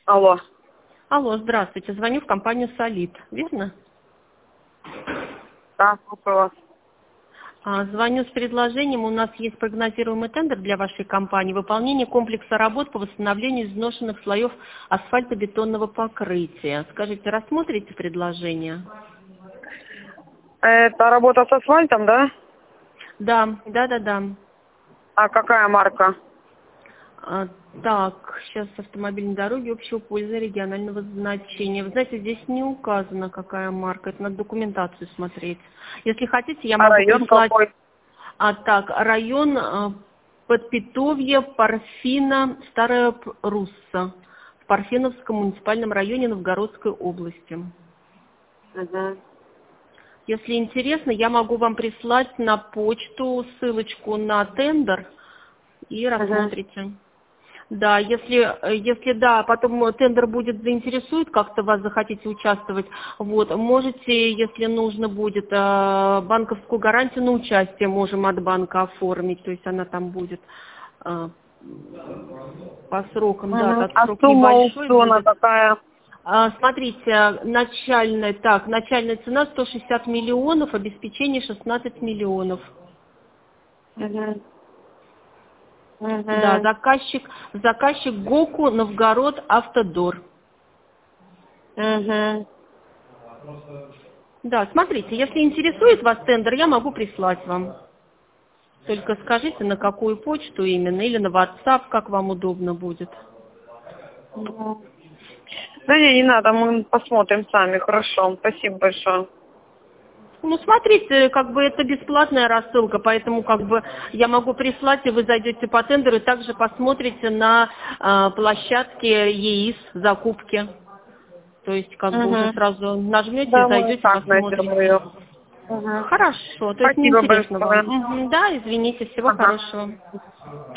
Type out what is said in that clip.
Алло. Алло, здравствуйте. Звоню в компанию «Солид». Верно? Да, слушаю вас. Звоню с предложением. У нас есть прогнозируемый тендер для вашей компании. Выполнение комплекса работ по восстановлению изношенных слоев асфальтобетонного покрытия. Скажите, рассмотрите предложение? Это работа с асфальтом, да? Да. А какая марка? Так, сейчас автомобильные дороги общего пользования регионального значения. Вы знаете, здесь не указано, какая марка. Это надо документацию смотреть. Если хотите, я А могу район прислать... какой? Так, район Подпитовье, Парфина, Старая Русса. В Парфеновском муниципальном районе Новгородской области. Угу. Если интересно, я могу вам прислать на почту ссылочку на тендер и рассмотрите. Да, если да, потом тендер будет заинтересует, как-то вас захотите участвовать, вот, можете, если нужно будет, банковскую гарантию на участие можем от банка оформить, то есть она там будет по срокам, да, Угу. так А срок сумма небольшой аукциона будет. какая? Смотрите, начальная цена 160 миллионов, обеспечение 16 миллионов. Угу. Да, Угу. заказчик ГОКУ Новгород Автодор. Угу. Да, смотрите, если интересует вас тендер, я могу прислать вам. Только скажите, на какую почту именно, или на WhatsApp, как вам удобно будет. Да не надо, мы посмотрим сами, хорошо. Спасибо большое. Ну, смотрите, как бы это бесплатная рассылка, поэтому как бы я могу прислать, и вы зайдете по тендеру, и также посмотрите на площадке ЕИС закупки. То есть как бы уже Угу. сразу нажмете, Да, мы зайдете, так найдем посмотрите. ее. Угу. Хорошо, то есть Спасибо неинтересно вам. большое. Да, извините, всего Ага. хорошего.